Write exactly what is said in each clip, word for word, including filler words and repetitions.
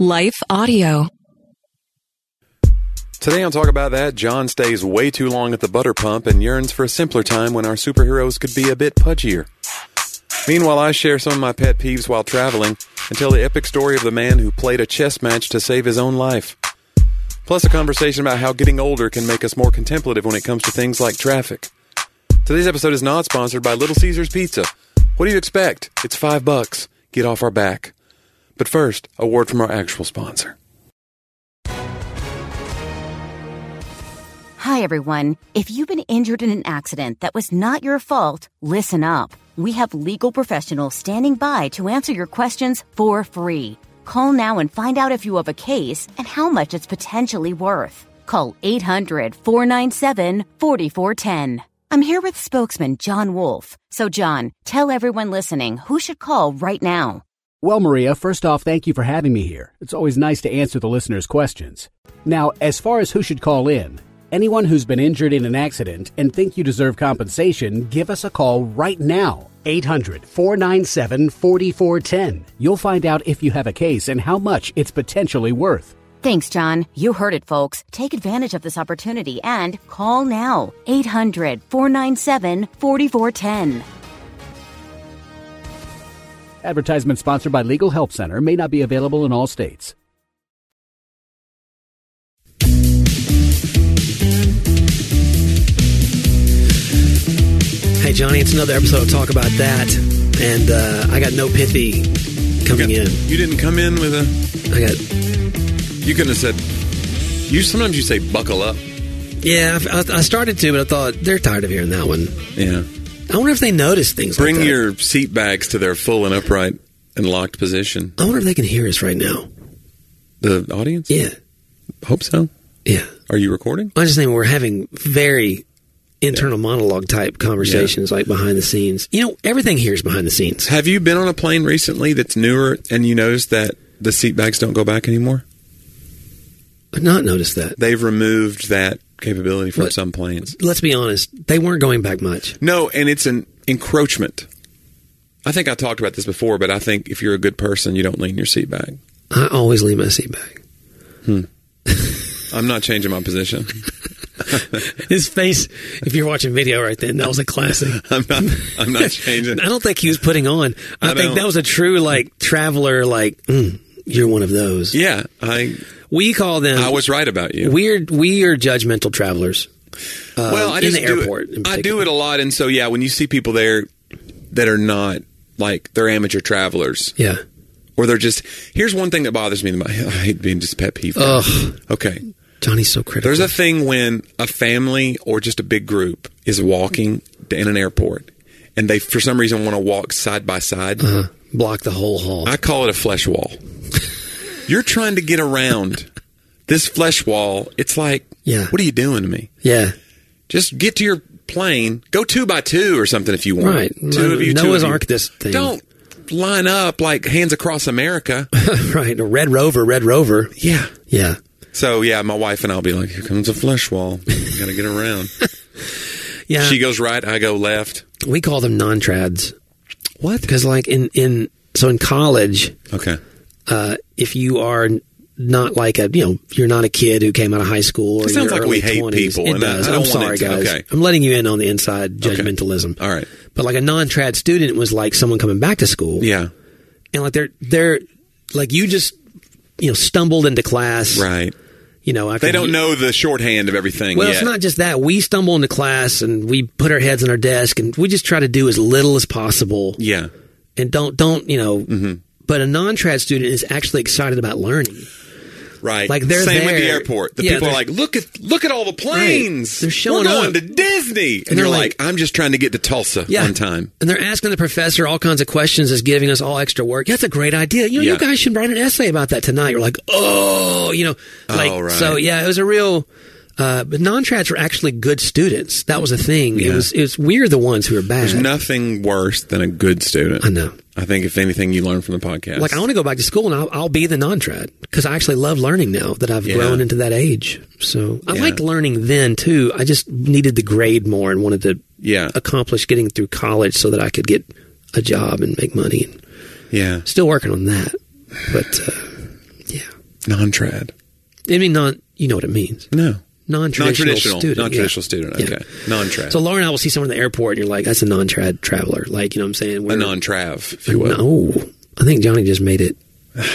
Life Audio. Today on Talk About That, John stays way too long at the butter pump and yearns for a simpler time when our superheroes could be a bit pudgier. Meanwhile, I share some of my pet peeves while traveling and tell the epic story of the man who played a chess match to save his own life. Plus a conversation about how getting older can make us more contemplative when it comes to things like traffic. Today's episode is not sponsored by Little Caesars Pizza. What do you expect? It's five bucks. Get off our back. But first, a word from our actual sponsor. Hi, everyone. If you've been injured in an accident that was not your fault, listen up. We have legal professionals standing by to answer your questions for free. Call now and find out if you have a case and how much it's potentially worth. Call eight hundred, four nine seven, four four one zero. I'm here with spokesman John Wolf. So, John, tell everyone listening who should call right now. Well, Maria, first off, thank you for having me here. It's always nice to answer the listeners' questions. Now, as far as who should call in, anyone who's been injured in an accident and think you deserve compensation, give us a call right now. eight hundred, four nine seven, four four one zero. You'll find out if you have a case and how much it's potentially worth. Thanks, John. You heard it, folks. Take advantage of this opportunity and call now. eight hundred, four nine seven, four four one zero. Advertisement sponsored by Legal Help Center. May not be available in all states. Hey, Johnny, it's another episode of Talk About That, and uh, I got no pithy coming you got, in. You didn't come in with a... I got... You couldn't have said... You Sometimes you say buckle up. Yeah, I, I started to, but I thought they're tired of hearing that one. Yeah. I wonder if they notice things Bring like that. Bring your seat bags to their full and upright and locked position. I wonder if they can hear us right now. The audience? Yeah. Hope so. Yeah. Are you recording? I just think we're having very... internal yeah. monologue type conversations, yeah. like behind the scenes. You know, everything here is behind the scenes. Have you been on a plane recently that's newer and you noticed that the seat bags don't go back anymore? I've not noticed that. They've removed that capability from but, some planes. Let's be honest. They weren't going back much. No, and it's an encroachment. I think I talked about this before, but I think if you're a good person, you don't lean your seat back. I always lean my seat back. Hmm. I'm not changing my position. His face, if you're watching video right then, that was a classic. I'm not I'm not changing. I don't think he was putting on. I, I think don't. that was a true, like, traveler, like, mm, you're one of those. Yeah. I. We call them... I was right about you. We're, we are judgmental travelers. Uh, well, I in just the do airport. It, I do it a lot, and so, yeah, when you see people there that are not, like, they're amateur travelers. Yeah. Or they're just... Here's one thing that bothers me. I hate being just pet peeve. Ugh. Okay. Johnny's so critical. There's a thing when a family or just a big group is walking in an airport and they, for some reason, want to walk side by side. Uh-huh. Block the whole hall. I call it a flesh wall. You're trying to get around this flesh wall. It's like, yeah. What are you doing to me? Yeah. Just get to your plane. Go two by two or something if you want. Right. Two of you, Noah's two of Ark you. this thing. Don't line up like Hands Across America. Right. A Red Rover, Red Rover. Yeah. Yeah. So, yeah, my wife and I'll be like, here comes a flesh wall. Got to get around. Yeah. She goes right, I go left. We call them non-trads. What? Because, like, in, in so in college, okay, uh, if you are not like a, you know, you're not a kid who came out of high school or it sounds your like we early hate twenties, people. It and does. I, I I'm don't sorry, want it to, guys. Okay. I'm letting you in on the inside judgmentalism. Okay. All right. But, like, a non-trad student was like someone coming back to school. Yeah. And, like, they're, they're, like, you just, you know, stumbled into class. Right. You know, they don't you, know the shorthand of everything well, yet. It's not just that. We stumble into class and we put our heads on our desk and we just try to do as little as possible. Yeah. And don't, don't you know, mm-hmm. but a non-trad student is actually excited about learning. Right. Like they're Same there. with the airport. The yeah, people are like, look at look at all the planes. Right. They're showing We're going up. to Disney. And, and they're like, like, I'm just trying to get to Tulsa yeah. on time. And they're asking the professor all kinds of questions, is giving us all extra work. That's a great idea. You know, yeah. you guys should write an essay about that tonight. You're like, oh, you know. Like, oh, right. So, yeah, it was a real... Uh, but non-trads were actually good students. That was a thing. Yeah. It was. It was. We're the ones who were bad. There's nothing worse than a good student. I know. I think if anything, you learn from the podcast. Like I want to go back to school and I'll, I'll be the non-trad because I actually love learning now that I've yeah. grown into that age. So I yeah. liked learning then too. I just needed the grade more and wanted to yeah. accomplish getting through college so that I could get a job and make money. And yeah. Still working on that, but uh, yeah. Non-trad. I mean, non. You know what it means. No. Non-traditional, Non-traditional student. Non-traditional yeah. student. Okay. Yeah. Non-trad. So Laura and I will see someone in the airport, and you're like, "That's a non-trad traveler." Like, you know what I'm saying? We're, a non-trav, if you will. No, I think Johnny just made it.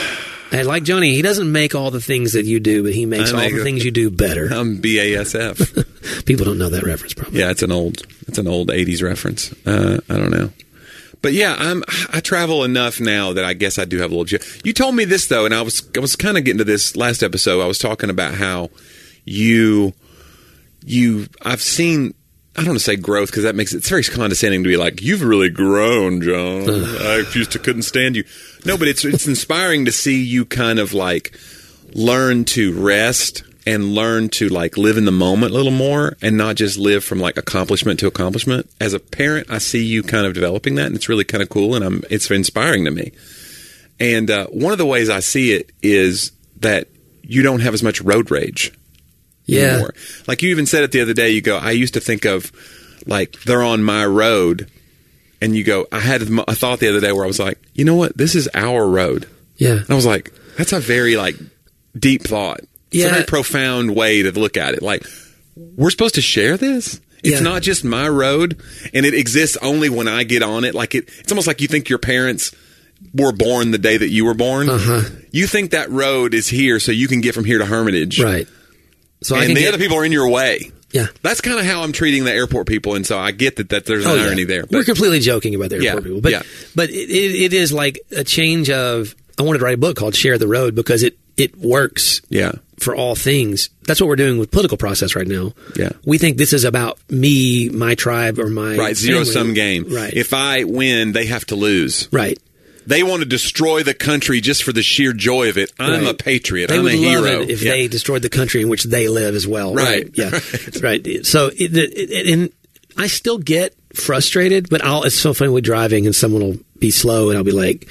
I like Johnny. He doesn't make all the things that you do, but he makes all the things you do better. I'm B A S F. People don't know that reference, probably. Yeah, it's an old, it's an old eighties reference. Uh, I don't know, but yeah, I'm. I travel enough now that I guess I do have a little. You told me this though, and I was, I was kind of getting to this last episode. I was talking about how you, you, I've seen. I don't want to say growth because that makes it, it's very condescending to be like, you've really grown, John. I used to couldn't stand you. No, but it's it's inspiring to see you kind of like learn to rest and learn to like live in the moment a little more and not just live from like accomplishment to accomplishment. As a parent, I see you kind of developing that, and it's really kind of cool, and I'm it's inspiring to me. And uh, one of the ways I see it is that you don't have as much road rage. Yeah. Anymore. Like you even said it the other day, you go, I used to think of like they're on my road, and you go, I had a thought the other day where I was like, you know what, this is our road. Yeah. And I was like, that's a very like deep thought. It's yeah. a very profound way to look at it. Like, we're supposed to share this? It's yeah. not just my road, and it exists only when I get on it. Like it, it's almost like you think your parents were born the day that you were born. Uh-huh. You think that road is here so you can get from here to Hermitage. Right. So and I can the get, other people are in your way. Yeah. That's kind of how I'm treating the airport people, and so I get that, that there's an oh, yeah. irony there. But, We're completely joking about the airport yeah, people. But, yeah. but it, it is like a change of, I wanted to write a book called Share the Road because it, it works yeah. for all things. That's what we're doing with political process right now. Yeah. We think this is about me, my tribe, or my Right, zero-sum game. Right. If I win, they have to lose. Right. They want to destroy the country just for the sheer joy of it. I'm right. a patriot. They I'm would a love hero. It if yeah. they destroyed the country in which they live as well. Right. right. Yeah. right. So, it, it, it, and I still get frustrated, but I'll, it's so funny with driving and someone will be slow and I'll be like,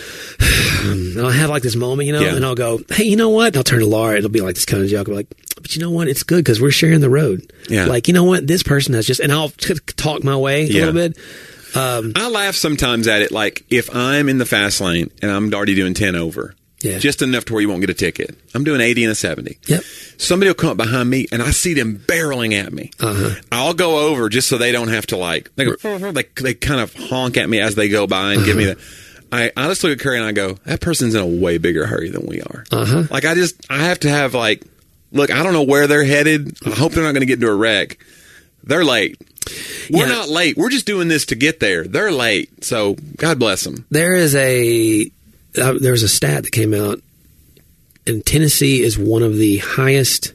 and I'll have like this moment, you know, yeah. and I'll go, hey, you know what? And I'll turn to Laura. It'll be like this kind of joke. I'll be like, but you know what? It's good because we're sharing the road. Yeah. Like, you know what? This person has just, and I'll t- talk my way yeah. a little bit. Um, I laugh sometimes at it, like if I'm in the fast lane and I'm already doing ten over, yeah. just enough to where you won't get a ticket. I'm doing eighty and a seventy. Yep. Somebody will come up behind me and I see them barreling at me. Uh-huh. I'll go over just so they don't have to like, they, go, they, they kind of honk at me as they go by and uh-huh. give me the, I, I just look at Curry and I go, that person's in a way bigger hurry than we are. Uh-huh. Like I just, I have to have like, look, I don't know where they're headed. I hope they're not going to get into a wreck. They're late. We're yeah. not late. We're just doing this to get there. They're late. So God bless them. There is a uh, there was a stat that came out, and Tennessee is one of the highest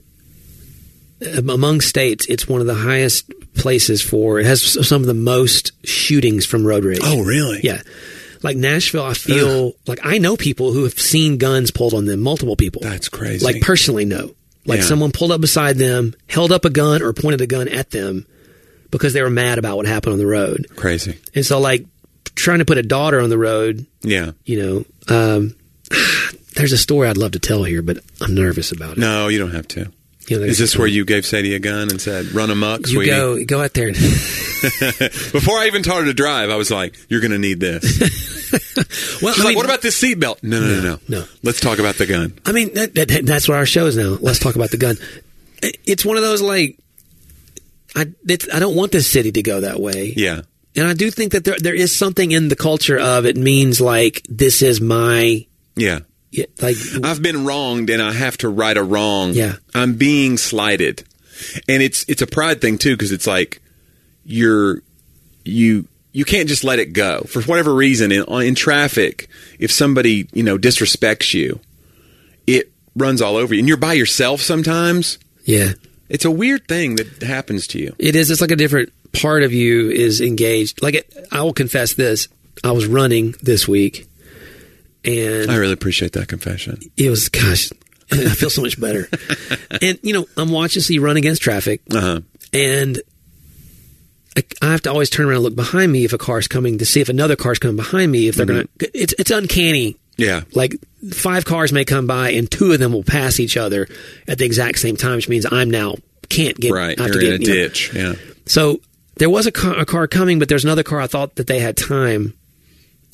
among states. It's one of the highest places for. It has some of the most shootings from road rage. Oh, really? Yeah. Like Nashville, I feel Ugh. like I know people who have seen guns pulled on them. Multiple people. That's crazy. Like personally know. Like yeah. someone pulled up beside them, held up a gun, or pointed a gun at them because they were mad about what happened on the road. Crazy. And so, like, trying to put a daughter on the road, yeah, you know, um, there's a story I'd love to tell here, but I'm nervous about it. No, you don't have to. You know, is this where you gave Sadie a gun and said, run amok, you sweetie? Go, go out there. And Before I even taught her to drive, I was like, you're going to need this. well, She's I like, mean, what about this seatbelt? No, no, no, no, no. Let's talk about the gun. I mean, that, that, that's what our show is now. Let's talk about the gun. It's one of those, like, I, it's, I don't want this city to go that way. Yeah. And I do think that there there is something in the culture of it means, like, this is my... Yeah. Yeah, like I've been wronged and I have to right a wrong. Yeah. I'm being slighted. And it's it's a pride thing too, because it's like you're you you can't just let it go. For whatever reason in in traffic, if somebody, you know, disrespects you, it runs all over you. And you're by yourself sometimes. Yeah. It's a weird thing that happens to you. It is. It's like a different part of you is engaged. Like it, I will confess this. I was running this week. And I really appreciate that confession. It was, gosh, I feel so much better. And, you know, I'm watching so you run against traffic. Uh-huh. And I, I have to always turn around and look behind me if a car's coming to see if another car's coming behind me. If they're mm-hmm. going to, it's it's uncanny. Yeah. Like five cars may come by and two of them will pass each other at the exact same time, which means I'm now can't get right. I have You're to in get, a you know. ditch. Yeah. So there was a car, a car coming, but there's another car. I thought that they had time.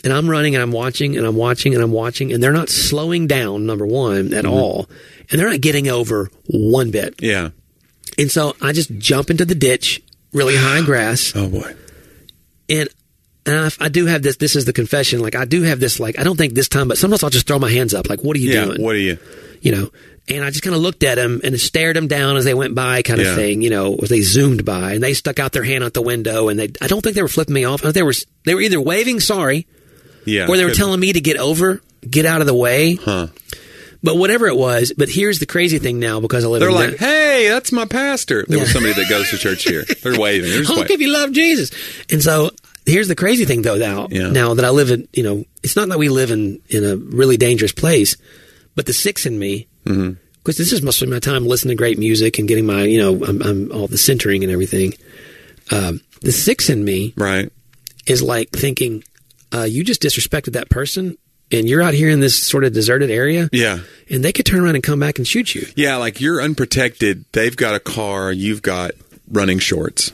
and I'm running and I'm watching and I'm watching and I'm watching, and they're not slowing down, number one, at mm-hmm. all. And they're not getting over one bit. Yeah. And so I just jump into the ditch, really high grass. Oh, boy. And, and I, I do have this, this is the confession, like I do have this, like, I don't think this time, but sometimes I'll just throw my hands up, like, what are you yeah, doing? What are you? You know, and I just kind of looked at them and stared them down as they went by, kind of yeah. thing, you know, as they zoomed by, and they stuck out their hand out the window, and they, I don't think they were flipping me off. I think they were, they were either waving sorry, yeah, or they were good. telling me to get over, get out of the way. Huh. But whatever it was, but here's the crazy thing now, because I live They're in like, hey, that's my pastor. There yeah. was somebody that goes to church here. They're waving. They're just Honk waving. if you love Jesus. And so here's the crazy thing, though, now, yeah. now that I live in, you know, it's not that we live in, in a really dangerous place, but the six in me, because mm-hmm. this is mostly my time listening to great music and getting my, you know, I'm, I'm all the centering and everything. Um, the six in me right. is like thinking, uh, you just disrespected that person. And you're out here in this sort of deserted area. Yeah. And they could turn around and come back and shoot you. Yeah, like you're unprotected. They've got a car. You've got running shorts.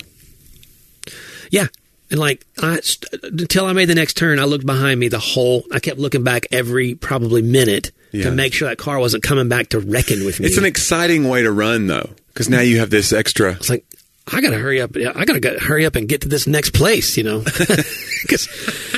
Yeah. And like, I, until I made the next turn, I looked behind me the whole, I kept looking back every probably minute yeah. to make sure that car wasn't coming back to reckon with me. It's an exciting way to run, though, because now you have this extra. It's like, I got to hurry up. I got to hurry up and get to this next place, you know? Because...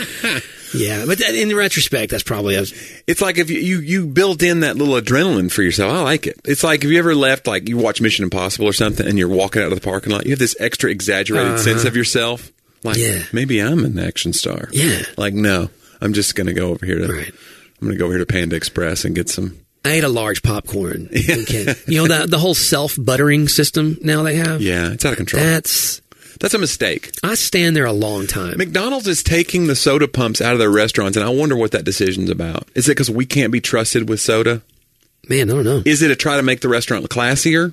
Yeah, but in retrospect, that's probably... A... It's like if you, you, you built in that little adrenaline for yourself. I like it. It's like, have you ever left, like you watch Mission Impossible or something, and you're walking out of the parking lot, you have this extra exaggerated uh-huh. sense of yourself. Like, yeah. maybe I'm an action star. Yeah. Like, no, I'm just going to go over here to... Right. I'm going to go over here to Panda Express and get some... I ate a large popcorn. Yeah. You know, the, the whole self-buttering system now they have? Yeah, it's out of control. That's... That's a mistake. I stand there a long time. McDonald's is taking the soda pumps out of their restaurants, and I wonder what that decision's about. Is it because we can't be trusted with soda? Man, I don't know. Is it to try to make the restaurant classier?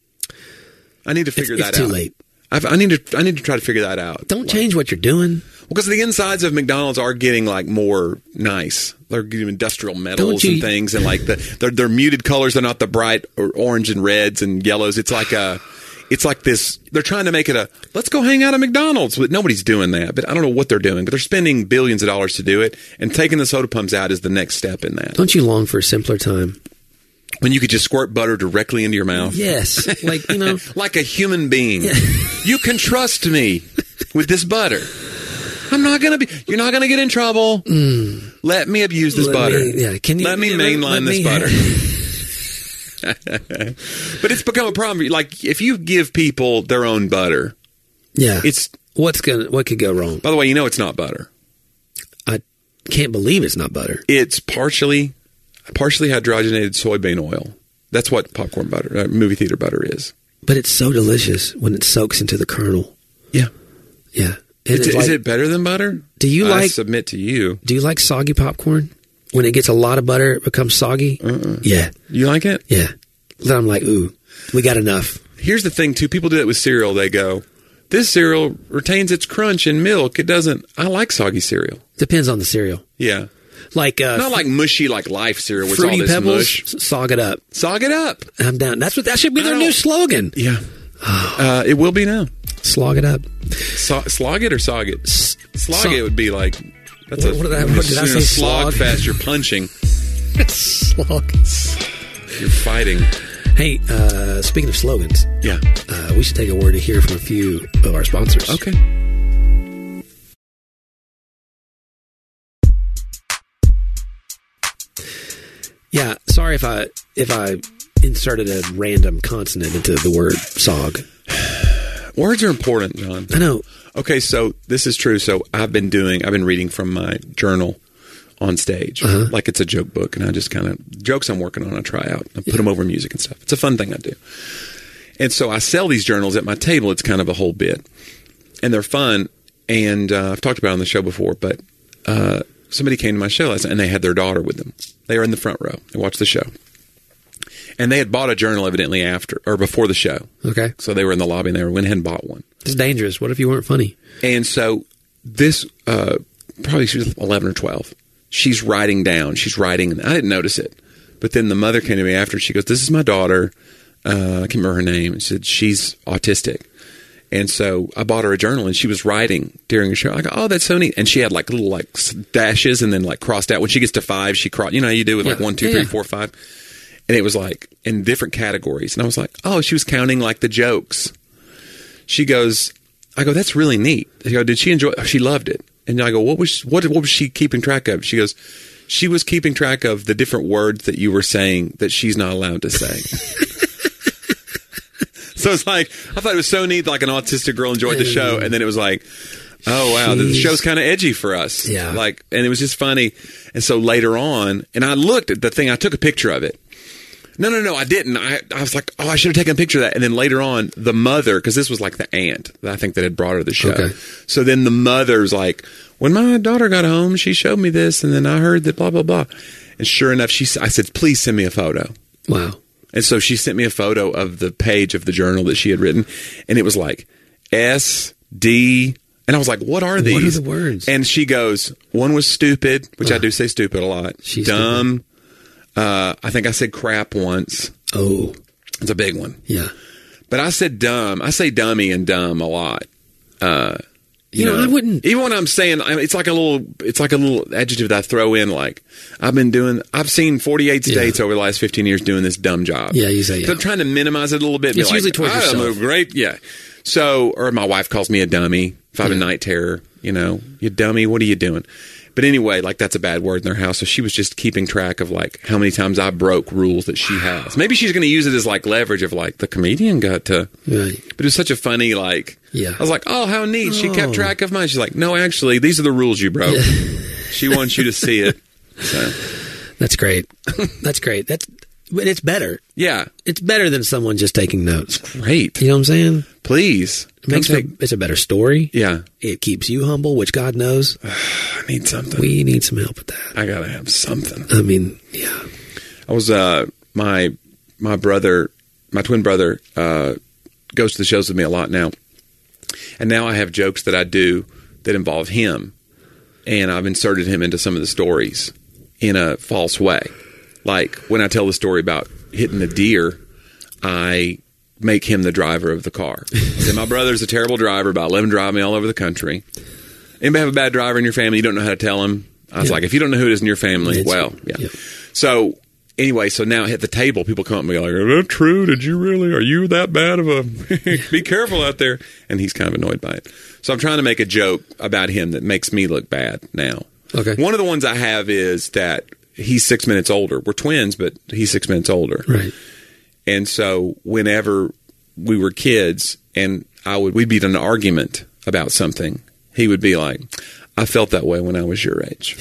I need to figure it's, that it's out. It's too late. I've, I need to. I need to try to figure that out. Don't like, change what you're doing. Well, because the insides of McDonald's are getting like more nice. They're getting industrial metals you, and things, and like the they're, they're muted colors. They're not the bright or orange and reds and yellows. It's like a. It's like this, they're trying to make it a, let's go hang out at McDonald's. But nobody's doing that. But I don't know what they're doing. But they're spending billions of dollars to do it. And taking the soda pumps out is the next step in that. Don't you long for a simpler time? When you could just squirt butter directly into your mouth. Yes. Like, you know. Like a human being. Yeah. You can trust me with this butter. I'm not going to be, you're not going to get in trouble. Mm. Let me abuse this let butter. Me, yeah. Can you, let me yeah, mainline let, let this me butter. Have- But it's become a problem. Like, if you give people their own butter, yeah, it's what's gonna what could go wrong? By the way, you know it's not butter. I can't believe it's not butter. It's partially partially hydrogenated soybean oil. That's what popcorn butter, uh, movie theater butter is. But it's so delicious when it soaks into the kernel. Yeah, yeah. It's, is like, it better than butter? Do you I like? Submit to you. Do you like soggy popcorn? When it gets a lot of butter, it becomes soggy. Uh-uh. Yeah. You like it? Yeah. Then I'm like, ooh, we got enough. Here's the thing, too. People do that with cereal. They go, this cereal retains its crunch in milk. It doesn't. I like soggy cereal. Depends on the cereal. Yeah. Like uh, not like mushy, like Life cereal with Fruity all this Pebbles, mush. Sog it up. Sog it up. I'm down. That's what that should be their new slogan. Yeah. uh, it will be now. Slog it up. So, slog it or sog it? S- slog so- it would be like... That's what, a, what did I, what did I say? Slog Slog fest. You're punching. Slog. You're fighting. Hey, uh, speaking of slogans, yeah, uh, we should take a word to hear from a few of our sponsors. Okay. Yeah, sorry if I if I inserted a random consonant into the word sog. Words are important, John. I know. Okay, so this is true. So I've been doing, I've been reading from my journal on stage, uh-huh. like it's a joke book, and I just kind of, jokes I'm working on, I try out. I put yeah. them over music and stuff. It's a fun thing I do. And so I sell these journals at my table. It's kind of a whole bit. And they're fun. And uh, I've talked about it on the show before, but uh, somebody came to my show last night, and they had their daughter with them. They were in the front row. They watched the show. And they had bought a journal evidently after or before the show. Okay. So they were in the lobby and they went ahead and bought one. It's dangerous. What if you weren't funny? And so this, uh, probably she was eleven or twelve. She's writing down. She's writing. And I didn't notice it. But then the mother came to me after. She goes, this is my daughter. Uh, I can't remember her name. She said, she's autistic. And so I bought her a journal, and she was writing during the show. I go, oh, that's so neat. And she had like little like dashes and then like crossed out. When she gets to five, she crossed. You know how you do with like Yeah. one, two, Yeah, three, yeah. four, five. And it was like in different categories. And I was like, oh, she was counting like the jokes. She goes, I go, that's really neat. I go, did she enjoy it? She loved it. And I go, what was what what was she keeping track of? She goes, she was keeping track of the different words that you were saying that she's not allowed to say. So it's like, I thought it was so neat, like an autistic girl enjoyed the show. And then it was like, oh, wow, the Jeez. show's kind of edgy for us. Yeah. Like, and it was just funny. And so later on, and I looked at the thing, I took a picture of it. No, no, no, I didn't. I, I was like, oh, I should have taken a picture of that. And then later on, the mother, because this was like the aunt, I think, that had brought her to the show. Okay. So then the mother's like, when my daughter got home, she showed me this, and then I heard that blah, blah, blah. And sure enough, she, I said, please send me a photo. Wow. And so she sent me a photo of the page of the journal that she had written, and it was like S, D, and I was like, what are these? What are the words? And she goes, one was stupid, which I do say stupid a lot. She's Dumb. Uh, I think I said crap once. Oh, It's a big one. yeah. But I said dumb. I say dummy and dumb a lot. Uh, You know, I wouldn't- Even when I'm saying, I it's like a little, it's like a little adjective that I throw in. Like I've been doing, I've seen forty-eight states over the last fifteen years doing this dumb job. Yeah, you say, yeah. So I'm trying to minimize it a little bit. and be It's like, usually towards "Oh, I'm yourself." a great, yeah. So, or my wife calls me a dummy if I have Yeah. a night terror. You know, you dummy. What are you doing? But anyway, like that's a bad word in their house. So she was just keeping track of like how many times I broke rules that she has. Maybe she's going to use it as like leverage of like the comedian got to. Right. But it was such a funny like. Yeah. I was like, oh, how neat. She kept Oh. track of mine. She's like, no, actually, these are the rules you broke. She wants you to see it. So That's great. That's great. That's but it's better. yeah, It's better than someone just taking notes. great. You know what I'm saying? Please, It makes Come a, take- it's a better story. Yeah, It keeps you humble, which God knows. I need something. We need some help with that. I gotta have something. I mean, yeah. I was uh my my brother, my twin brother, uh, goes to the shows with me a lot now, and now I have jokes that I do that involve him, and I've inserted him into some of the stories in a false way. Like when I tell the story about hitting the deer, I make him the driver of the car. I say, my brother's a terrible driver, about let him drive me all over the country. Anybody have a bad driver in your family? You don't know how to tell him? I was Yeah. like, if you don't know who it is in your family, It's- well, yeah. yeah. So anyway, so now at the table, people come up to me like, is that true? Did you really? Are you that bad of a... Be careful out there. And he's kind of annoyed by it. So I'm trying to make a joke about him that makes me look bad now. Okay. One of the ones I have is that he's six minutes older. We're twins, but he's six minutes older. Right. And so whenever we were kids and I would we'd be in an argument about something, he would be like, I felt that way when I was your age.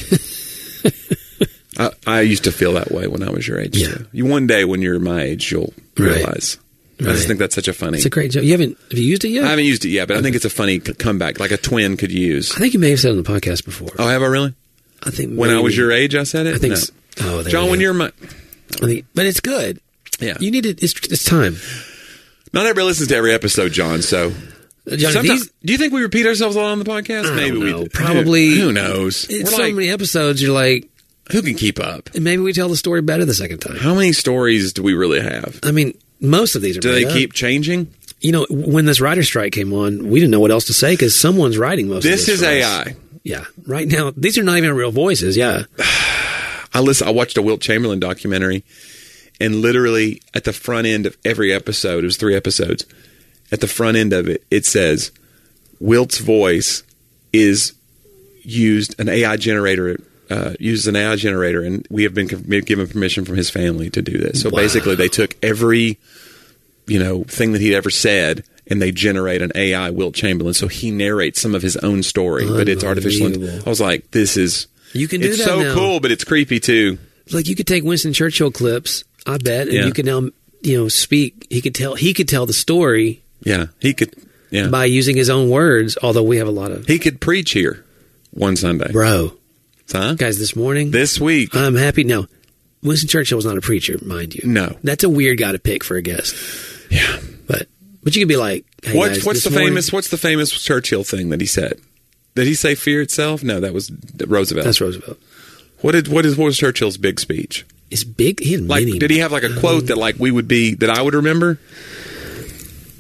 I, I used to feel that way when I was your age, Yeah. too. You, one day when you're my age, you'll Right. realize. I Right. just think that's such a funny... It's a great joke. You haven't have you used it yet? I haven't used it yet, but I think it's a funny c- comeback, like a twin could use. I think you may have said it on the podcast before. Oh, have I really? I think When I was maybe. your age, I said it? I think. No. s- Oh, there John, you when go. you're my... I think, but it's good. Yeah. You need it. It's, it's time. Not everybody listens to every episode, John, so... Uh, John, Sometimes, these, do you think we repeat ourselves a lot on the podcast? I Maybe don't we know. do. Probably. Who, who knows? it's We're so like, many episodes. You're like, who can keep up? maybe we tell the story better the second time. How many stories do we really have? I mean, most of these are. Do they made up. keep changing? You know, when this writer strike came on, we didn't know what else to say because someone's writing most This of this. is for A us. I. Yeah. Right now, these are not even real voices. Yeah. I listen. I watched a Wilt Chamberlain documentary, and literally at the front end of every episode, it was three episodes. At the front end of it, it says Wilt's voice is used an A I generator. Uh, uses an A I generator, and we have been given permission from his family to do this. So Wow. basically, they took every you know thing that he'd ever said, and they generate an A I Wilt Chamberlain. So he narrates some of his own story, but it's artificial. Unbelievable. I was like, this is You can do it's that so now. cool, but it's creepy too. Like you could take Winston Churchill clips, I bet, and Yeah. you could now, you know, speak. He could tell. He could tell the story Yeah, he could. Yeah, by using his own words. Although we have a lot of he could preach here one Sunday. bro Huh? guys this morning. This week, I'm happy now. Winston Churchill was not a preacher, mind you. No. That's a weird guy to pick for a guest. yeah. But but you could be like, hey What, guys, what's this the morning- famous? What's the famous Churchill thing that he said? Did he say "fear itself"? No, that was Roosevelt. That's Roosevelt. What did what is what was Churchill's big speech? It's big. He had Like, many. did he have like a quote that like we would be that I would remember?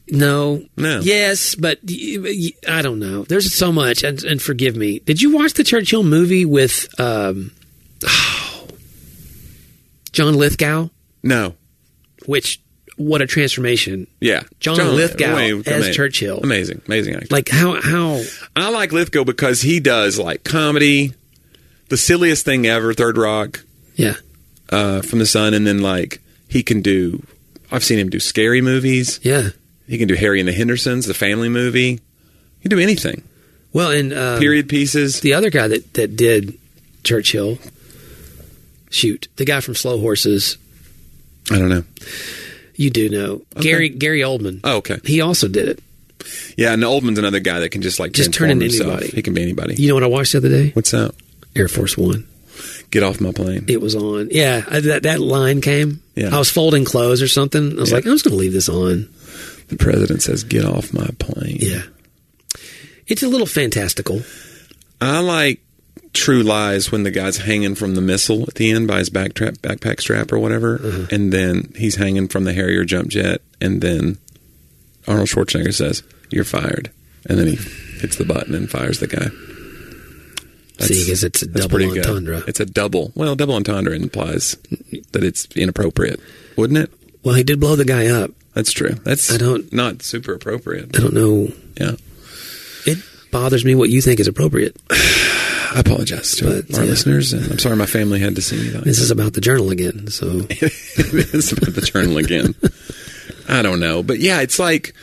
No. No. Yes, but y- y- I don't know. There's so much, and, and forgive me. Did you watch the Churchill movie with um, oh, John Lithgow? No. Which, what a transformation. Yeah. John, Lithgow wait, as ama- Churchill. Amazing. Amazing actor. Like, how, how... I like Lithgow because he does, like, comedy, the silliest thing ever, Third Rock, Yeah. uh, from the Sun, and then, like, he can do... I've seen him do scary movies. Yeah. He can do Harry and the Hendersons, the family movie. He can do anything. Well, and... Um, Period pieces. The other guy that, that did Churchill... Shoot. The guy from Slow Horses... I don't know. You do know. Okay. Gary Gary Oldman. Oh, okay. He also did it. Yeah, and Oldman's another guy that can just, like, Just turn transform into himself. anybody. He can be anybody. You know what I watched the other day? What's that? Air Force One. Get off my plane. It was on. Yeah, I, that that line came. Yeah. I was folding clothes or something. I was Yeah. like, I'm just going to leave this on. The president says, get off my plane. Yeah. It's a little fantastical. I like True Lies when the guy's hanging from the missile at the end by his back trap, backpack strap or whatever, Uh-huh. and then he's hanging from the Harrier jump jet, and then Arnold Schwarzenegger says, "You're fired," and then he hits the button and fires the guy. See, because it's a that's double pretty good. entendre. It's a double. Well, double entendre implies that it's inappropriate, wouldn't it? Well, he did blow the guy up. That's true. That's I don't- not super appropriate. I don't know. Yeah. It bothers me what you think is appropriate. I apologize to But, our yeah. listeners, and I'm sorry my family had to see me. This is about the Journal again, so... It is about the Journal again. I don't know. But yeah, it's like,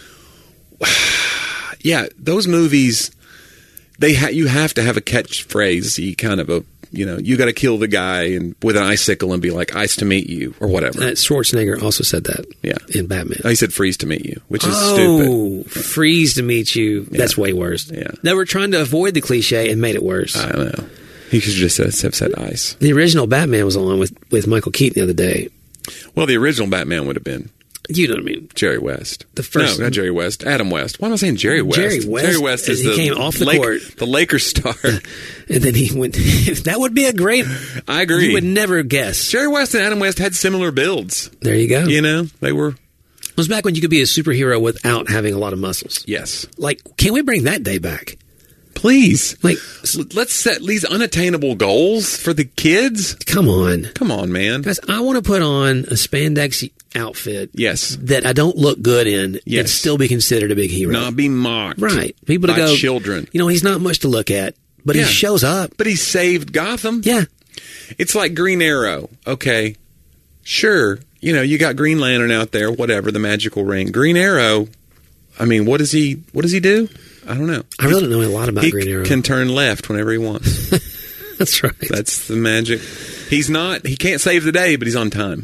yeah, those movies, they ha- you have to have a catchphrase, you kind of a, you know, you got to kill the guy and with an icicle and be like, ice to meet you, or whatever. That Schwarzenegger also said that Yeah. in Batman. Oh, he said freeze to meet you, which is oh, stupid. freeze to meet you. That's way worse. Yeah. They were trying to avoid the cliche and made it worse. I don't know. He should just have have said ice. The original Batman was on with, with Michael Keaton the other day. Well, the original Batman would have been You know what I mean? Jerry West. The first- No, not Jerry West. Adam West. Why am I saying Jerry West? Jerry West. Jerry West is He the came off the Lake- court. the Lakers star. And then he went. That would be a great. I agree. You would never guess. Jerry West and Adam West had similar builds. There you go. You know, they were. It was back when you could be a superhero without having a lot of muscles. Yes. Like, can we bring that day back? Please. Like, L- Let's set these unattainable goals for the kids. come on. Come on, man. Guys, I want to put on a spandex outfit Yes. that I don't look good in and Yes. still be considered a big hero. Not be mocked. Right. People to by go, children. you know, he's not much to look at, but Yeah. he shows up. But he saved Gotham. Yeah. It's like Green Arrow. Okay. Sure. You know, you got Green Lantern out there, whatever, the magical ring. Green Arrow, I mean, what does he what does he do? I don't know. I really don't know a lot about He Green Arrow. can turn left whenever he wants. That's right. That's the magic. He's not, he can't save the day, but he's on time.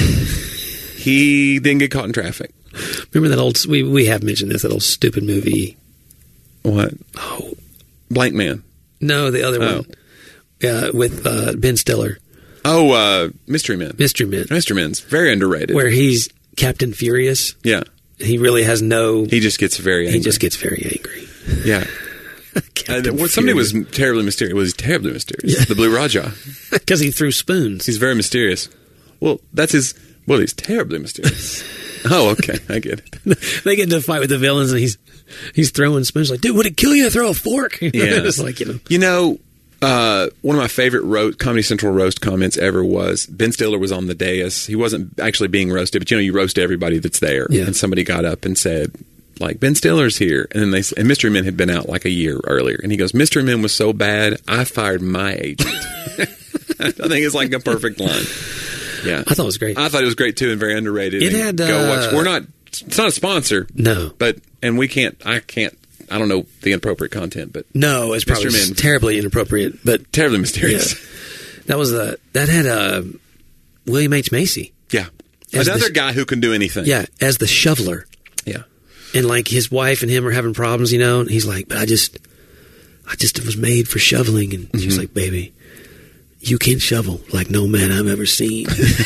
He didn't get caught in traffic. Remember that old, we, we have mentioned this, that old stupid movie. What? Oh, Blank Man. no, the other Oh. one. Uh, with uh, Ben Stiller, Oh, uh, Mystery Men. Mystery Men, Mystery Men's very underrated. where he's Captain Furious. Yeah. He really has no, He just gets very angry. he just gets very angry. Yeah. Uh, Captain well, somebody was Furious. terribly mysterious. Was terribly mysterious. The Blue Raja. Because he threw spoons. He's very mysterious. Well, that's his. Well, he's terribly mysterious. Oh, okay, I get it. They get into a fight with the villains, and he's he's throwing spoons. Like, dude, would it kill you to throw a fork? Yeah, It's like, you know, You know, uh, one of my favorite ro- Comedy Central roast comments ever was Ben Stiller was on the dais. He wasn't actually being roasted, but you know, you roast everybody that's there. Yeah. And somebody got up and said, like, Ben Stiller's here, and then they s- and Mystery Men had been out like a year earlier, and he goes, Mystery Men was so bad, I fired my agent. I think it's like a perfect line. Yeah, I thought it was great. I thought it was great too, and very underrated. It And had, go uh, watch. We're not. It's not a sponsor. No. but and we can't. I can't. I don't know the inappropriate content, but no, it's probably Mystery Men. terribly inappropriate. But terribly mysterious. that was the that had uh, William H. Macy. Yeah, As another the- guy who can do anything. Yeah, as the shoveler. yeah. And like his wife and him are having problems, you know. And he's like, "But I just, I just was made for shoveling." And she's like, "Baby, you can shovel like no man I've ever seen."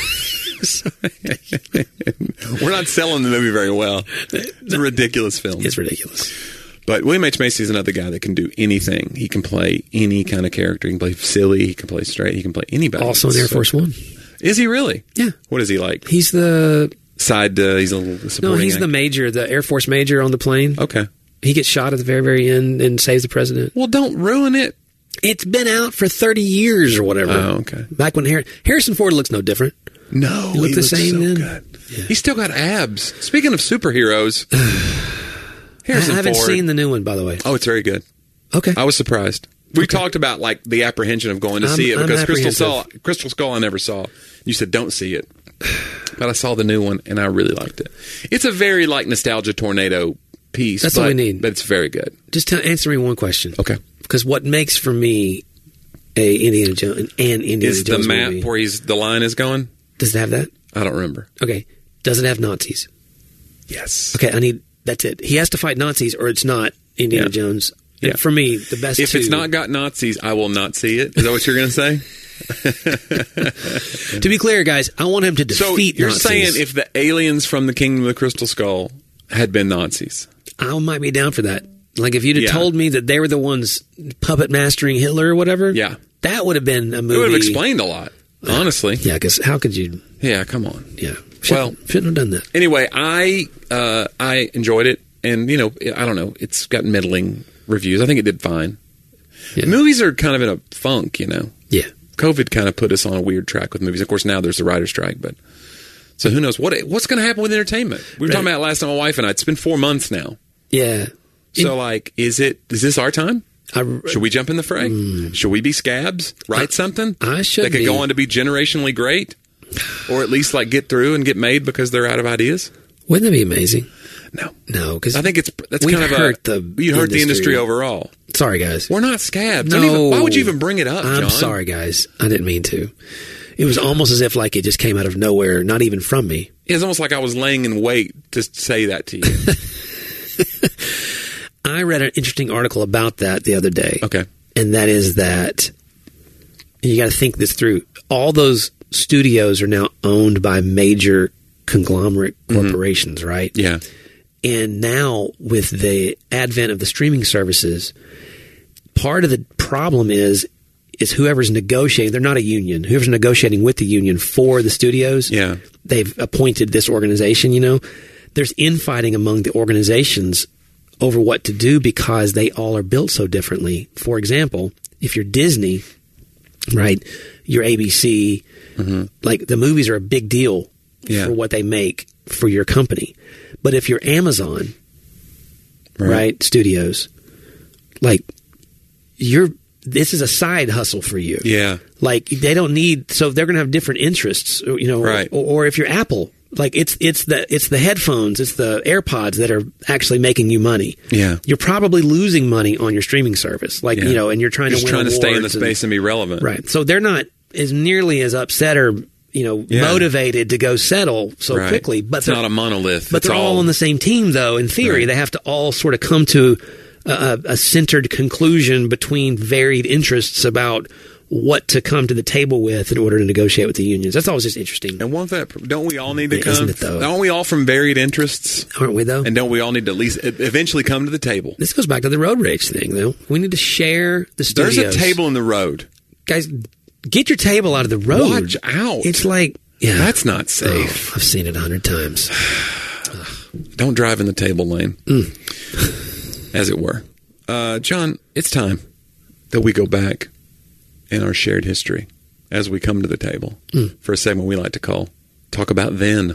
We're not selling the movie very well. It's a ridiculous film. It's ridiculous. But William H. Macy is another guy that can do anything. He can play any kind of character. He can play silly. He can play straight. He can play anybody. Also in Air So- Force One. Is he really? Yeah. What is he like? He's the side, uh, he's a little supporting No, he's act- the major, the Air Force major on the plane. Okay. He gets shot at the very, very end and saves the president. Well, don't ruin it. It's been out for thirty years or whatever. Oh, okay. Back when Har- Harrison Ford looks no different. No, He looked the looks same so then? good. Yeah. He's still got abs. Speaking of superheroes, Harrison I haven't Ford. seen the new one, by the way. Oh, it's very good. Okay. I was surprised. We talked about like the apprehension of going to I'm- see it I'm because Crystal Skull, apprehensive. Crystal Skull, I never saw. You said don't see it, but I saw the new one and I really liked it. It's a very like nostalgia tornado piece. That's but, all we need. but it's very good. Just tell, answer me one question. Okay, Because what makes for me a Indiana Jones an Indiana is the Jones map movie, where he's the line is going? does it have that? I don't remember. Okay. Does it have Nazis? Yes. Okay, I need. That's it. He has to fight Nazis, or it's not Indiana Yeah. Jones. And Yeah. for me, the best. If two, it's not got Nazis, I will not see it. Is that what you're going to say? to be clear, guys, I want him to defeat. So you're Nazis. saying if the aliens from the Kingdom of the Crystal Skull had been Nazis? I might be down for that. Like if you'd have Yeah. told me that they were the ones puppet mastering Hitler or whatever, Yeah. that would have been a It movie. would have explained a lot, honestly. Yeah, because how could you? Yeah, come on. Yeah, shouldn't, Well- shouldn't have done that. Anyway, I uh, I enjoyed it, and you know, I don't know, it's got middling reviews. I think it did fine. Yeah. Movies are kind of in a funk, you know. Yeah, COVID kind of put us on a weird track with movies. Of course, now there's the writer's strike, but so who knows what what's going to happen with entertainment? We were Right. talking about it last time, my wife and I. It's been four months now. yeah. So, like, is it is this our time? I, Should we jump in the fray? Should we be scabs? Write something I should that could be. go on to be generationally great, or at least like get through and get made because they're out of ideas? wouldn't that be amazing? No, No, because I think it's that's we've kind of hurt a, the you hurt the industry industry. overall. Sorry, guys. We're not scabs. No, Don't even, why would you even bring it up, I'm John? sorry, guys. I didn't mean to. It was almost as if like it just came out of nowhere, not even from me. It's almost like I was laying in wait to say that to you. I read an interesting article about that the other day. Okay. And that is that you got to think this through. All those studios are now owned by major conglomerate corporations, right? Yeah. And now with the advent of the streaming services, part of the problem is is whoever's negotiating, they're not a union, whoever's negotiating with the union for the studios, Yeah. they've appointed this organization, you know. There's infighting among the organizations over what to do because they all are built so differently. For example, if you're Disney, right, you're A B C, like the movies are a big deal Yeah. for what they make for your company. But if you're Amazon, Right. right, studios, like you're this is a side hustle for you. Yeah. Like they don't need, so they're going to have different interests, you know. Right. Or, or if you're Apple, like it's it's the it's the headphones, it's the AirPods that are actually making you money. Yeah. You're probably losing money on your streaming service, like Yeah. you know, and you're trying You're to just win trying to stay in the awards and- space and be relevant. right? So they're not as nearly as upset or you know Yeah. motivated to go settle so Right. quickly. But it's they're- not a monolith. but It's they're all on the same team, though. In theory, Right. they have to all sort of come to a, a centered conclusion between varied interests about what to come to the table with in order to negotiate with the unions. That's always just interesting, And won't that? Don't we all need to Yeah, come? isn't it, though? Aren't we all from varied interests? aren't we? Though, And don't we all need to at least e- eventually come to the table? this goes back to the road rage thing, though. We need to share the studios. There's a table in the road. guys. Get your table out of the road. Watch out. It's like, yeah, That's not safe. Oh, I've seen it a hundred times. Don't drive in the table lane, Mm. as it were. Uh, John, it's time that we go back in our shared history as we come to the table Mm. for a segment we like to call Talk About Then.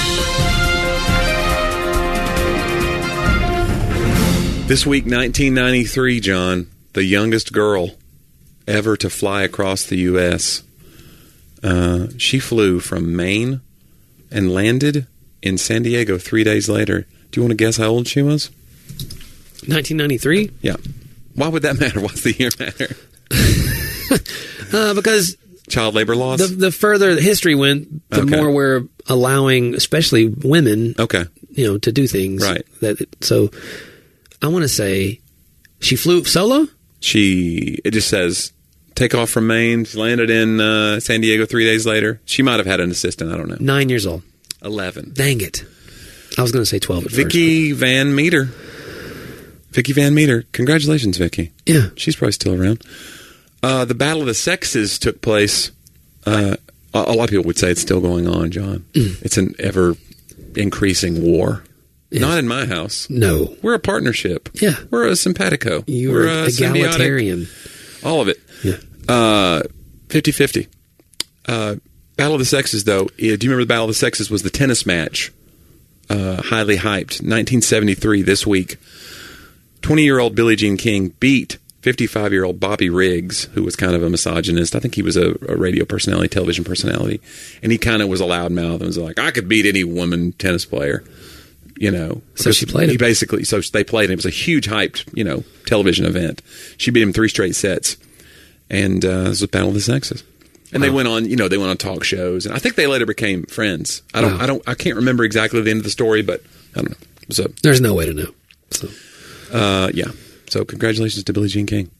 This week, nineteen ninety-three, John, the youngest girl ever to fly across the U S Uh, she flew from Maine and landed in San Diego three days later. Do you want to guess how old she was? nineteen ninety-three, Yeah. Why would that matter? What's the year matter? uh, because Child labor laws? the the further the history went, the Okay. more we're allowing, especially women, okay. you know, to do things. Right. That so, I want to say, she flew solo. She, it just says, take off from Maine. She landed in uh, San Diego three days later. She might have had an assistant. I don't know. Nine years old. eleven. Dang it! I was going to say twelve at Vicky Van Meter. Vicky Van Meter. Congratulations, Vicky. first. Yeah. She's probably still around. Uh, the Battle of the Sexes took place. Uh, a, a lot of people would say it's still going on, John. Mm. It's an ever increasing war. Yeah. Not in my house. No. We're a partnership. Yeah. We're a simpatico. You're We're a egalitarian. symbiotic. All of it. Yeah. Uh, fifty-fifty. Uh, Battle of the Sexes, though. Do you remember the Battle of the Sexes was the tennis match? Uh, highly hyped. nineteen seventy-three, this week. twenty-year-old Billie Jean King beat fifty-five-year-old Bobby Riggs, who was kind of a misogynist. I think he was a, a radio personality, television personality. And he kind of was a loudmouth and was like, I could beat any woman tennis player. You know, so she played him. He basically, so they played him. It was a huge hyped, you know, television event. She beat him three straight sets, and uh, this was Battle of the Sexes. And wow. they went on, you know, they went on talk shows, and I think they later became friends. I don't, wow. I don't, I can't remember exactly the end of the story, but I don't know. So there's no way to know. So, uh, yeah. So congratulations to Billie Jean King.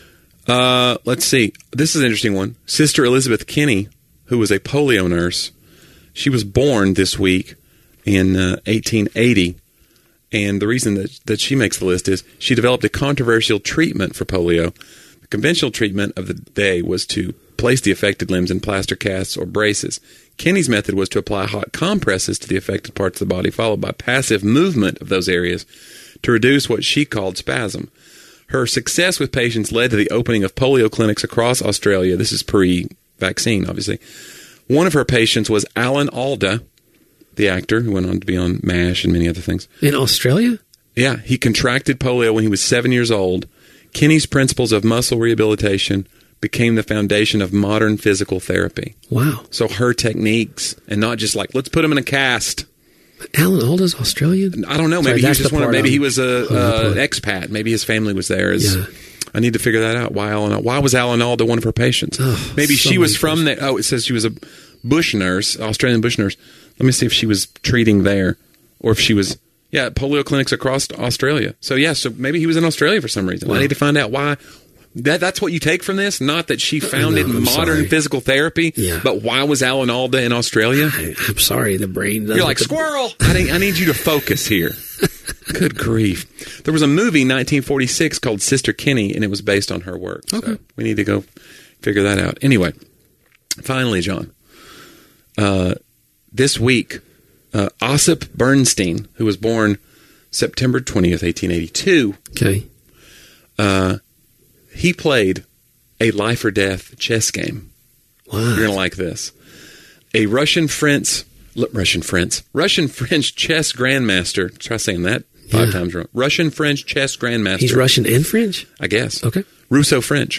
Uh, let's see. This is an interesting one. Sister Elizabeth Kinney, who was a polio nurse, she was born this week. In uh, eighteen eighty, and the reason that, that she makes the list is she developed a controversial treatment for polio. The conventional treatment of the day was to place the affected limbs in plaster casts or braces. Kinney's method was to apply hot compresses to the affected parts of the body, followed by passive movement of those areas to reduce what she called spasm. Her success with patients led to the opening of polio clinics across Australia. This is pre-vaccine, obviously. One of her patients was Alan Alda, the actor who went on to be on MASH and many other things. In Australia? Yeah. He contracted polio when he was seven years old. Kinney's principles of muscle rehabilitation became the foundation of modern physical therapy. Wow. So her techniques, and not just like, let's put him in a cast. Alan Alda's Australian? I don't know. Sorry, maybe he was just one of, maybe he was a, uh, an expat. Maybe his family was there. As, yeah. I need to figure that out. Why Alan? Why was Alan Alda one of her patients? Oh, maybe so she was from there. Oh, it says she was a bush nurse, Australian bush nurse. Let me see if she was treating there, or if she was, yeah, polio clinics across Australia. So, yeah, so maybe he was in Australia for some reason. Wow. I need to find out why. That That's what you take from this? Not that she founded modern sorry. physical therapy, yeah. but why was Alan Alda in Australia? I, I'm sorry, the brain doesn't... You're like, squirrel! I need, I need you to focus here. Good grief. There was a movie in nineteen forty-six called Sister Kinney, and it was based on her work. Okay. So we need to go figure that out. Anyway, finally, John. Uh... This week, uh, Ossip Bernstein, who was born September twentieth, eighteen eighty-two, okay, uh, he played a life or death chess game. Wow. You're going to like this. A Russian-French, Russian-French, Russian-French chess grandmaster, try saying that five yeah. times wrong, Russian-French chess grandmaster. He's Russian and French? I guess. Okay. Russo-French.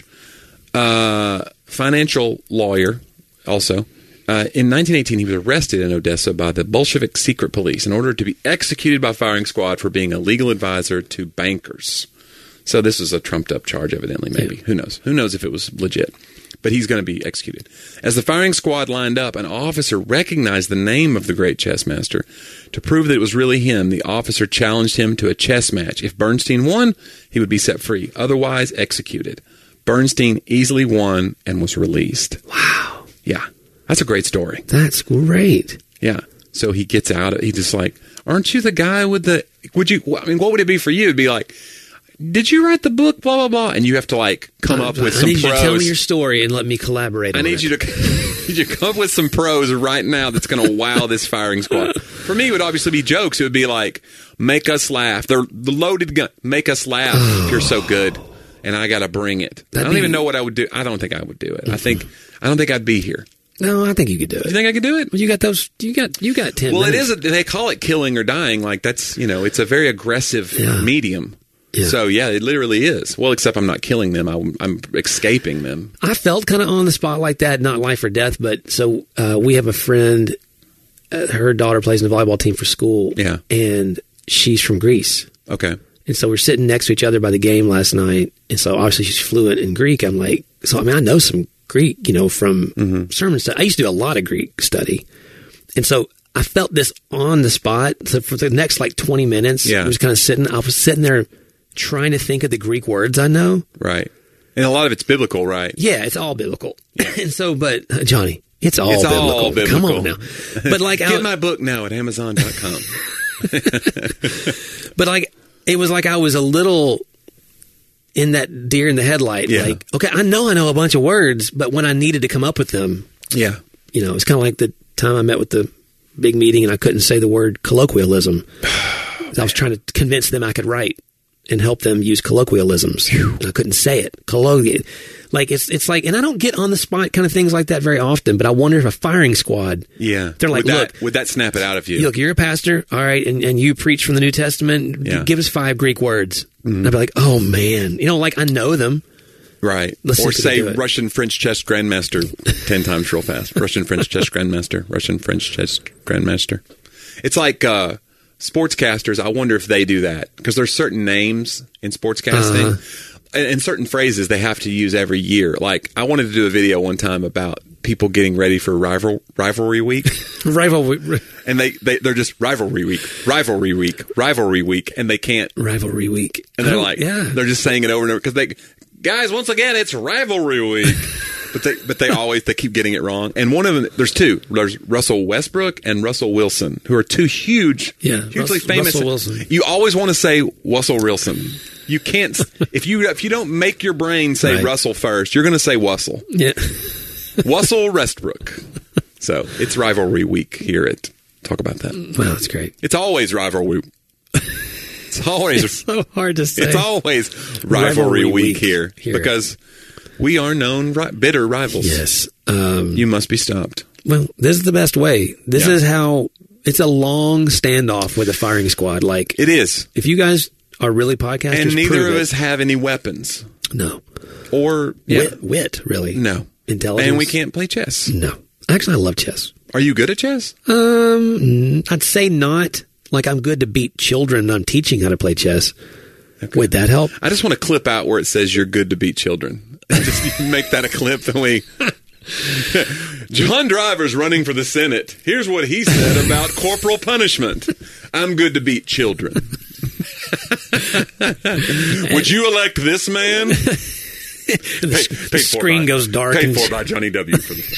Uh, financial lawyer, also. Uh, in nineteen eighteen, he was arrested in Odessa by the Bolshevik secret police in order to be executed by firing squad for being a legal advisor to bankers. So this is a trumped-up charge, evidently, maybe. Yeah. Who knows? Who knows if it was legit? But he's going to be executed. As the firing squad lined up, an officer recognized the name of the great chess master. To prove that it was really him, the officer challenged him to a chess match. If Bernstein won, he would be set free. Otherwise, executed. Bernstein easily won and was released. Wow. Yeah. That's a great story. That's great. Yeah. So he gets out. He just like, aren't you the guy with the, would you, I mean, what would it be for you? It'd be like, did you write the book, blah, blah, blah? And you have to like come up with I some need prose. You to tell me your story and let me collaborate I on need it. you to need you to come up with some prose right now that's going to wow this firing squad. For me, it would obviously be jokes. It would be like, make us laugh. They're the loaded gun. Make us laugh if you're so good. And I got to bring it. That'd I don't be, even know what I would do. I don't think I would do it. Mm-hmm. I think, I don't think I'd be here. No, I think you could do it. You think I could do it? Well, you got those. You got you got ten. Well, minutes. it is. A, they call it killing or dying. Like that's you know, it's a very aggressive yeah. medium. Yeah. So yeah, it literally is. Well, except I'm not killing them. I'm, I'm escaping them. I felt kind of on the spot like that, not life or death. But so uh, we have a friend. Uh, her daughter plays in the volleyball team for school. Yeah, and she's from Greece. Okay. And so we're sitting next to each other by the game last night. And so obviously she's fluent in Greek. I'm like, so I mean, I know some Greek, you know, from mm-hmm. sermon study. I used to do a lot of Greek study. And so I felt this on the spot. So for the next like twenty minutes, yeah. I was kind of sitting, I was sitting there trying to think of the Greek words I know. Right. And a lot of it's biblical, right? Yeah, it's all biblical. And so, but uh, Johnny, it's all, it's biblical. all biblical. Come on now. But like, get I, my book now at amazon dot com. But like, it was like I was a little in that deer in the headlight. Yeah. Like, okay, I know I know a bunch of words, but when I needed to come up with them, yeah, you know, it's kind of like the time I met with the big meeting and I couldn't say the word colloquialism. I was trying to convince them I could write and help them use colloquialisms. I couldn't say it. Colloquial. Like, it's it's like, and I don't get on the spot kind of things like that very often, but I wonder if a firing squad, yeah, they're like, would that, look. Would that snap it out of you? Look, you're a pastor, all right, and, and you preach from the New Testament. Yeah. Give us five Greek words. Mm-hmm. And I'd be like, oh, man. You know, like, I know them. Right. Let's or see if we say can do it. Russian French chess grandmaster ten times real fast. Russian French chess grandmaster. Russian French chess grandmaster. It's like uh, sportscasters. I wonder if they do that because there's certain names in sportscasting Uh-huh. and, and certain phrases they have to use every year. Like I wanted to do a video one time about people getting ready for rival rivalry week. Rivalry. And they, they, they're just rivalry week, rivalry week, rivalry week, and they can't. Rivalry week. And they're Oh, like, yeah. they're just saying it over and over because they, guys, once again, it's rivalry week. but they, but they always, they keep getting it wrong. And one of them, there's two. There's Russell Westbrook and Russell Wilson, who are two huge, Yeah, hugely Russ- famous. Russell Wilson. You always want to say Russell Wilson. You can't, if you if you don't make your brain say Right. Russell first, you're going to say Wussel. Yeah. Wussel Westbrook. So it's rivalry week here at Talk About That. Wow, that's great. It's always rivalry. It's always It's so hard to say. It's always rivalry, Rivalry week, week here, here. because we are known ri- bitter rivals. Yes. Um, You must be stopped. well, this is the best way. This Yeah. is how it's a long standoff with a firing squad. Like, It is. if you guys are really podcasters, And neither prove of it. us have any weapons. No. Or, yeah. Wit, wit, really. No. Intelligence. And we can't play chess. No. Actually, I love chess. Are you good at chess? Um, I'd say not. Like, I'm good to beat children. I'm teaching how to play chess. Okay. Would that help? I just want to clip out where it says you're good to beat children. Just make that a clip that we... John Driver's running for the Senate. Here's what he said about corporal punishment. I'm good to beat children. Would you elect this man? The, Paid- the paid for screen by- goes dark. Paid and for by Johnny W. For the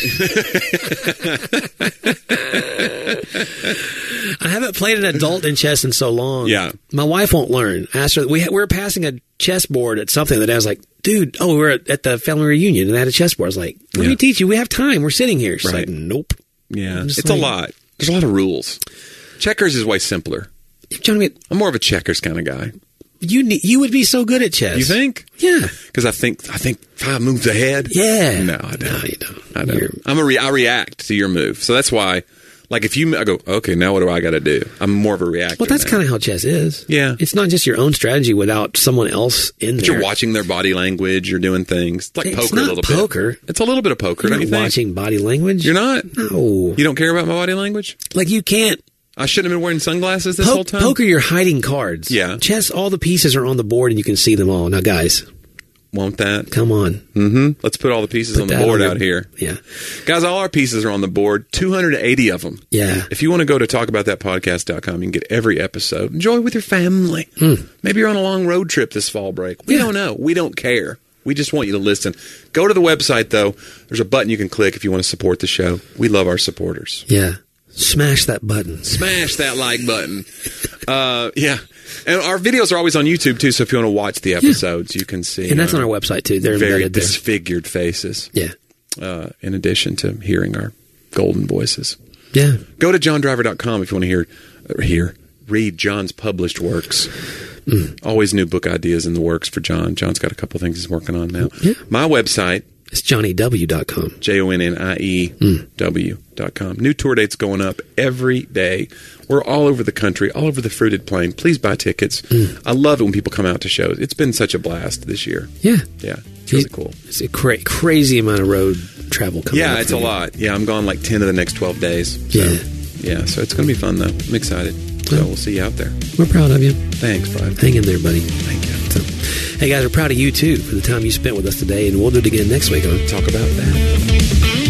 I haven't played an adult in chess in so long. Yeah. My wife won't learn. I asked her, we, we were passing a chessboard at something that I was like, dude, oh, we were at, at the family reunion and they had a chessboard. I was like, let Yeah. me teach you. We have time. We're sitting here. She's Right. like, nope. Yeah, I'm it's just a like- lot. There's a lot of rules. Checkers is way simpler. Johnny, I'm more of a checkers kind of guy. you need, you would be so good at chess. You think? Yeah. Because I think I think five moves ahead. Yeah. No, I don't. No, you don't. I don't. You're- I'm a re- I react to your move, so that's why. Like if you, I go, okay, now what do I got to do? I'm more of a reactor. Well, that's now. kind of how chess is. Yeah. It's not just your own strategy without someone else in But there. you're watching their body language. You're doing things. It's like It's poker not a little poker. bit. It's a little bit of poker. You're Don't you not think? watching body language. You're not. No. You don't care about my body language. Like, you can't. I shouldn't have been wearing sunglasses this Po- whole time. Poker, you're hiding cards. Yeah. Chess, all the pieces are on the board and you can see them all. Now, guys, Want that? come on. Mm-hmm. Let's put all the pieces Put on the that board on your- out here. Yeah. Guys, all our pieces are on the board, two hundred eighty of them. Yeah. If you want to go to talk about that podcast dot com, you can get every episode. Enjoy with your family. Maybe you're on a long road trip this fall break. We Yeah. don't know. We don't care. We just want you to listen. Go to the website, though. There's a button you can click if you want to support the show. We love our supporters. Yeah. Smash that button. Smash that like button. Uh, yeah. And our videos are always on YouTube, too, so if you want to watch the episodes, you can see. And that's uh, on our website, too. They're very embedded there. disfigured faces, Yeah. uh, in addition to hearing our golden voices. Yeah. Go to john driver dot com if you want to hear, or hear, read John's published works. Mm. Always new book ideas in the works for John. John's got a couple things he's working on now. Yeah. My website, It's johnny w dot com. J O N N I E W dot com. New tour dates going up every day. We're all over the country, all over the fruited plain. Please buy tickets. I love it when people come out to shows. It's been such a blast this year. Yeah. Yeah, it's really You- cool. It's a cra- crazy amount of road travel coming Yeah, up it's for a you. lot. Yeah, I'm gone like ten of the next twelve days. So, Yeah. yeah, so it's going to be fun, though. I'm excited. So Well. we'll see you out there. We're proud of you. Thanks, bud. Hang in there, buddy. Thank you. So, hey, guys, we're proud of you, too, for the time you spent with us today, and we'll do it again next week on Talk about that.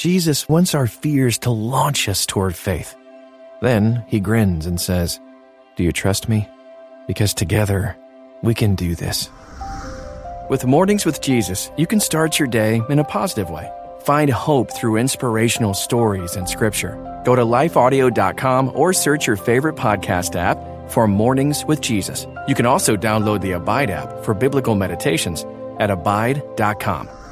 Jesus wants our fears to launch us toward faith. Then he grins and says, "Do you trust me? Because together we can do this." With Mornings with Jesus, you can start your day in a positive way. Find hope through inspirational stories and scripture. Go to life audio dot com or search your favorite podcast app for Mornings with Jesus. You can also download the Abide app for biblical meditations at abide dot com.